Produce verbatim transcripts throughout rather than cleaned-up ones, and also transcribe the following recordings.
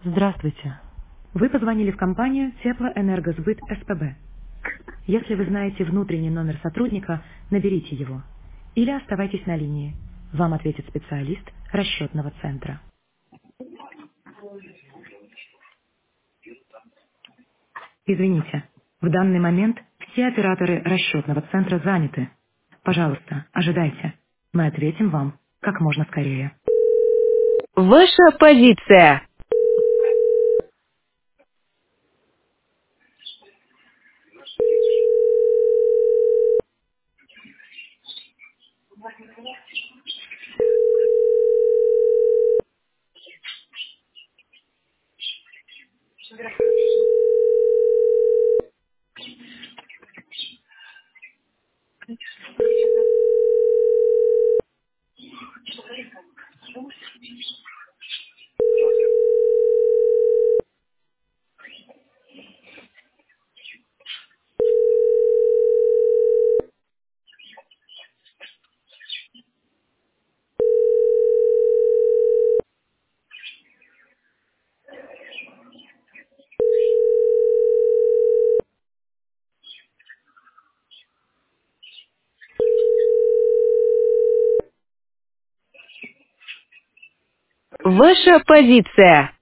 Здравствуйте. Вы позвонили в компанию Теплоэнергосбыт СПБ. Если вы знаете внутренний номер сотрудника, наберите его. Или оставайтесь на линии. Вам ответит специалист расчетного центра. Извините, в данный момент все операторы расчетного центра заняты. Пожалуйста, ожидайте. Мы ответим вам как можно скорее. Ваша позиция. Ваша позиция.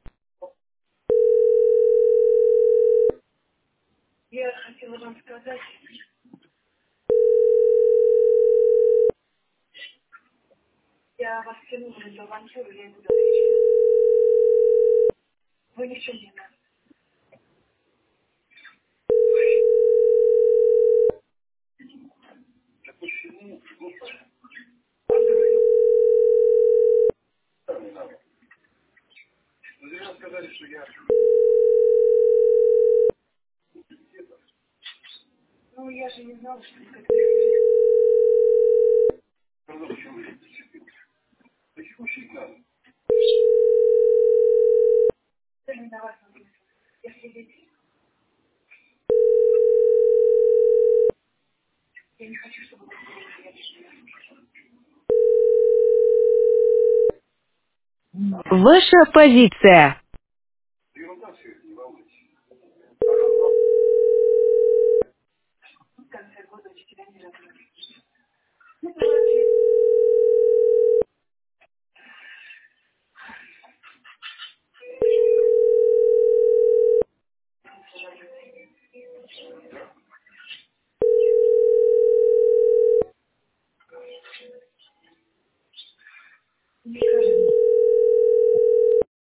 Ваша позиция.